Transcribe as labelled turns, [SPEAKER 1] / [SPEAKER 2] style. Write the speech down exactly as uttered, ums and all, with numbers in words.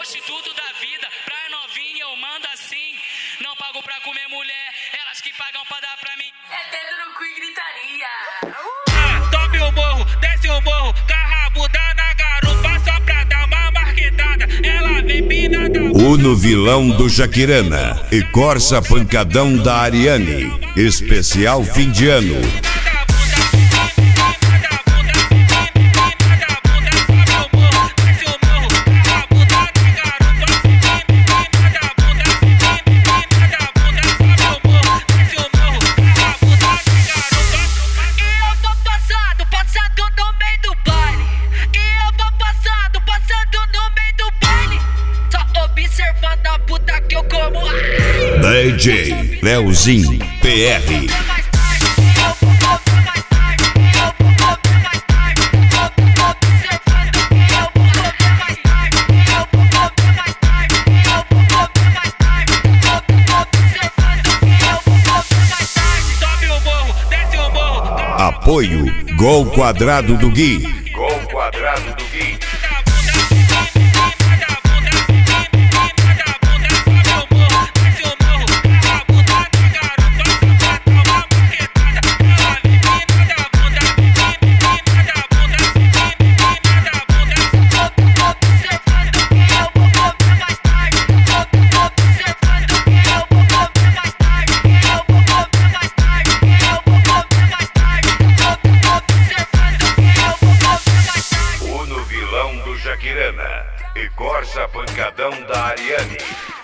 [SPEAKER 1] prostituto da vida, pra novinha eu mando assim. Não pago pra comer mulher, elas que pagam pra dar pra mim.
[SPEAKER 2] É dedo no cu e gritaria.
[SPEAKER 1] Uh! Ah, sobe o morro, desce o morro, carrabuda na garupa só pra dar uma marquetada. Ela vem pinada.
[SPEAKER 3] Uno vilão do Jaquirana e Corsa pancadão da Ariane. Especial fim de ano.
[SPEAKER 1] Observando a puta que eu como.
[SPEAKER 3] D J Leozinho P R. Apoio Gol Quadrado do Gui. Gol Quadrado do Gui. Jaquirana e Corsa pancadão da Ariane.